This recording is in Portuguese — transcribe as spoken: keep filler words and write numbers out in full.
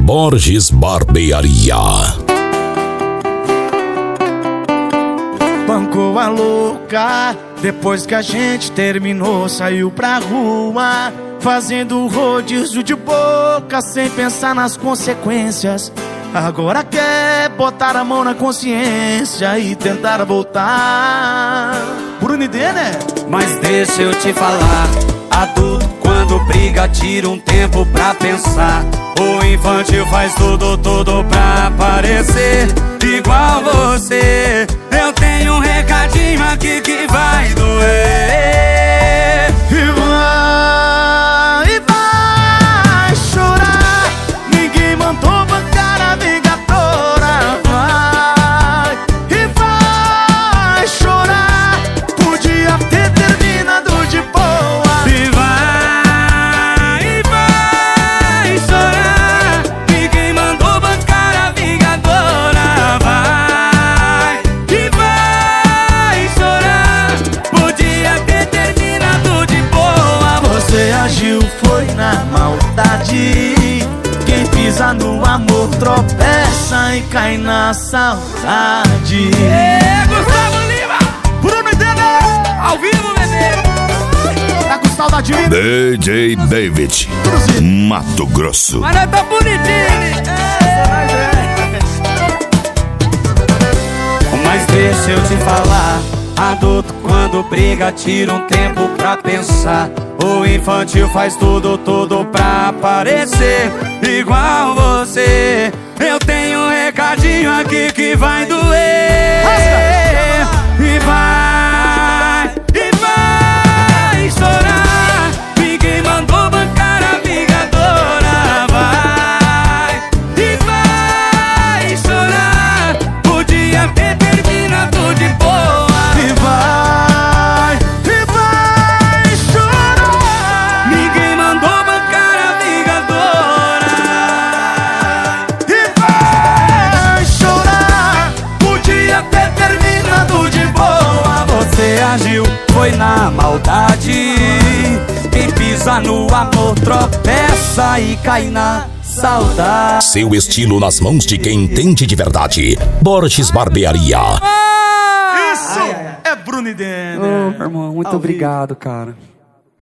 Borges Barbearia. Bancou a louca, depois que a gente terminou, saiu pra rua, fazendo rodízio de boca, sem pensar nas consequências. Agora quer botar a mão na consciência e tentar voltar. Bruno e Dê, né? Mas deixa eu te falar, adulto quando briga tira um tempo pra pensar. O infantil faz tudo, tudo pra parecer igual você. Eu tenho um recadinho aqui que vai doer. E vai, e vai chorar. Ninguém mandou bancar a vingadora. Vai, e vai chorar. Podia ter terminado de boa. E vai, e vai chorar. Ninguém mandou bancar a vingadora. Vai, e vai chorar. Podia ter terminado de boa. Você agiu, foi na maldade. Quem pisa no amor tropeça e cai na saudade. É, Gustavo Lima, Bruno e Dê, ao vivo, bebê. tá com saudade de mim? D J David, Mato Grosso. Mas nós tá bonitinho. Mas deixa eu te falar, adulto quando briga tira um tempo pra pensar. O infantil faz tudo, tudo pra parecer igual você. Eu tenho um recadinho aqui que vai doer. E vai, e vai chorar. Ninguém mandou bancar a vingadora. Vai, e vai chorar. Podia ter terminado de boa. E vai, e vai chorar. Ninguém mandou bancar a vingadora. E vai chorar. Podia ter terminado de boa. Você agiu, foi na maldade. Quem pisa no amor tropeça e cai na saudade. Seu estilo nas mãos de quem entende de verdade. Borges Barbearia. Isso é Bruno e Dê. Ô, irmão, muito obrigado, cara.